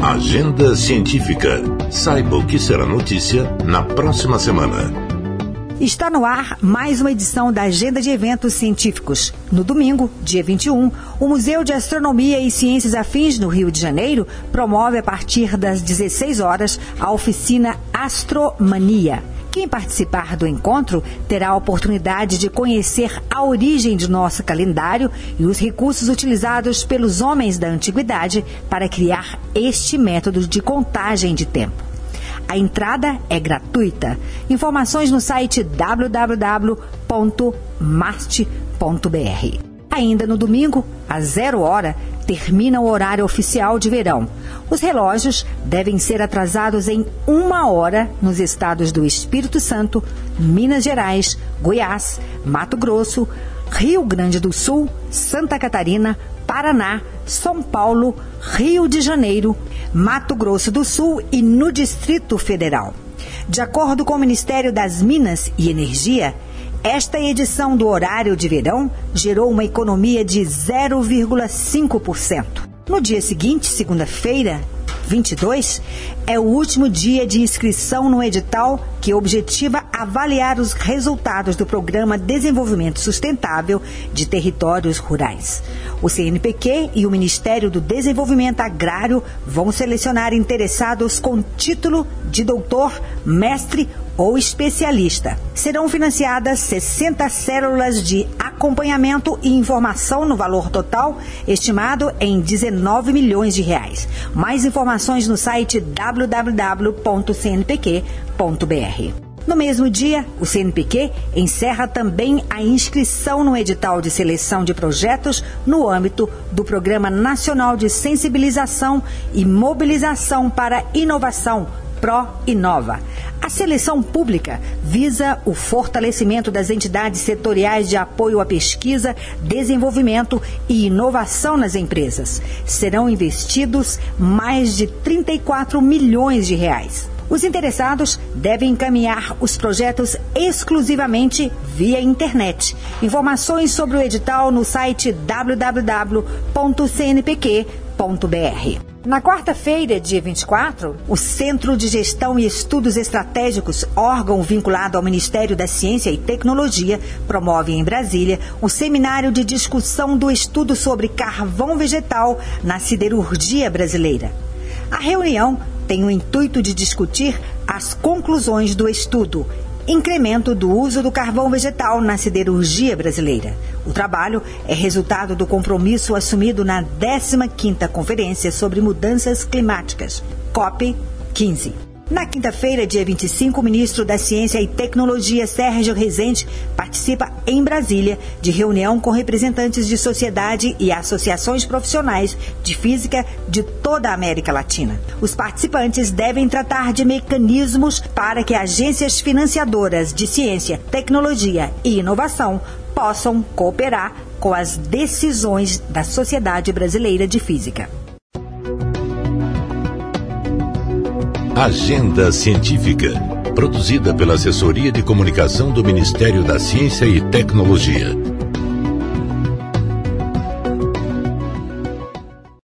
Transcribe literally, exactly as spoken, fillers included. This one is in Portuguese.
Agenda Científica. Saiba o que será notícia na próxima semana. Está no ar mais uma edição da Agenda de Eventos Científicos. No domingo, dia vinte e um, o Museu de Astronomia e Ciências Afins, no Rio de Janeiro, promove a partir das dezesseis horas a oficina Astromania. Quem participar do encontro terá a oportunidade de conhecer a origem de nosso calendário e os recursos utilizados pelos homens da antiguidade para criar este método de contagem de tempo. A entrada é gratuita. Informações no site w w w ponto mast ponto b r. Ainda no domingo, às zero hora, termina o horário oficial de verão. Os relógios devem ser atrasados em uma hora nos estados do Espírito Santo, Minas Gerais, Goiás, Mato Grosso, Rio Grande do Sul, Santa Catarina, Paraná, São Paulo, Rio de Janeiro, Mato Grosso do Sul e no Distrito Federal. De acordo com o Ministério das Minas e Energia, esta edição do horário de verão gerou uma economia de zero vírgula cinco por cento. No dia seguinte, segunda-feira, vinte e dois, é o último dia de inscrição no edital que objetiva avaliar os resultados do Programa Desenvolvimento Sustentável de Territórios Rurais. O C N P Q e o Ministério do Desenvolvimento Agrário vão selecionar interessados com título de doutor, mestre ou especialista. Serão financiadas sessenta células de acompanhamento e informação no valor total estimado em dezenove milhões de reais. Mais informações no site w w w ponto c n p q ponto b r. No mesmo dia, o C N P Q encerra também a inscrição no edital de seleção de projetos no âmbito do Programa Nacional de Sensibilização e Mobilização para Inovação, PRO-INOVA. A seleção pública visa o fortalecimento das entidades setoriais de apoio à pesquisa, desenvolvimento e inovação nas empresas. Serão investidos mais de trinta e quatro milhões de reais. Os interessados devem encaminhar os projetos exclusivamente via internet. Informações sobre o edital no site w w w ponto c n p q ponto b r. Na quarta-feira, dia vinte e quatro, o Centro de Gestão e Estudos Estratégicos, órgão vinculado ao Ministério da Ciência e Tecnologia, promove em Brasília o seminário de discussão do estudo sobre carvão vegetal na siderurgia brasileira. A reunião tem o intuito de discutir as conclusões do estudo, incremento do uso do carvão vegetal na siderurgia brasileira. O trabalho é resultado do compromisso assumido na décima quinta Conferência sobre Mudanças Climáticas, COP quinze. Na quinta-feira, dia vinte e cinco, o ministro da Ciência e Tecnologia, Sérgio Rezende, participa em Brasília de reunião com representantes de sociedade e associações profissionais de física de toda a América Latina. Os participantes devem tratar de mecanismos para que agências financiadoras de ciência, tecnologia e inovação possam cooperar com as decisões da Sociedade Brasileira de Física. Agenda Científica, produzida pela Assessoria de Comunicação do Ministério da Ciência e Tecnologia.